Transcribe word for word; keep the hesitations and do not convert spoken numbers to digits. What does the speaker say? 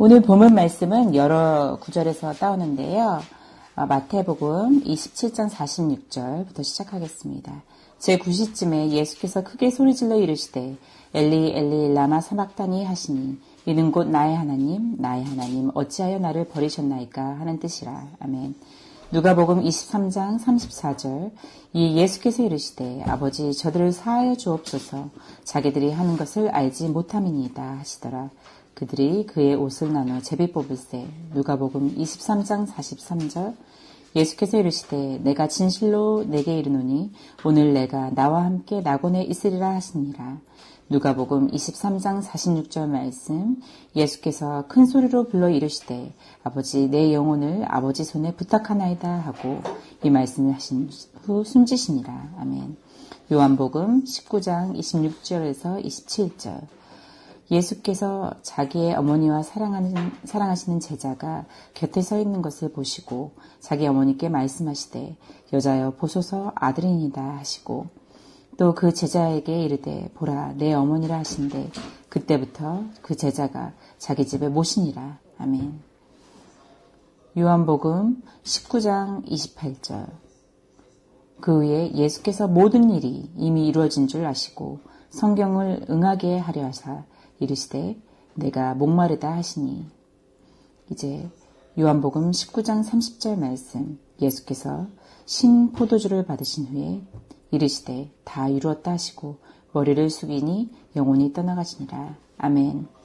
오늘 본문 말씀은 여러 구절에서 따오는데요. 마태복음 이십칠 장 사십육 절부터 시작하겠습니다. 제구 시쯤에 예수께서 크게 소리질러 이르시되 엘리 엘리 라마 사박다니 하시니 이는 곧 나의 하나님 나의 하나님 어찌하여 나를 버리셨나이까 하는 뜻이라. 아멘. 누가복음 이십삼 장 삼십사 절 이 예수께서 이르시되 아버지 저들을 사하여 주옵소서 자기들이 하는 것을 알지 못함이니이다 하시더라. 그들이 그의 옷을 나눠 제비 뽑을세. 누가복음 이십삼 장 사십삼 절 예수께서 이르시되 내가 진실로 내게 이르노니 오늘 내가 나와 함께 낙원에 있으리라 하시니라. 누가복음 이십삼 장 사십육 절 말씀 예수께서 큰 소리로 불러 이르시되 아버지 내 영혼을 아버지 손에 부탁하나이다 하고 이 말씀을 하신 후 숨지시니라. 아멘. 요한복음 십구 장 이십육 절에서 이십칠 절 예수께서 자기의 어머니와 사랑하는, 사랑하시는 제자가 곁에 서 있는 것을 보시고 자기 어머니께 말씀하시되 여자여 보소서 아들이니이다 하시고 또 그 제자에게 이르되 보라 내 어머니라 하신대 그때부터 그 제자가 자기 집에 모시니라. 아멘. 요한복음 십구 장 이십팔 절 그 후에 예수께서 모든 일이 이미 이루어진 줄 아시고 성경을 응하게 하려 하사 이르시되 내가 목마르다 하시니. 이제 요한복음 십구 장 삼십 절 말씀 예수께서 신 포도주를 받으신 후에 이르시되 다 이루었다 하시고 머리를 숙이니 영혼이 떠나가시니라. 아멘.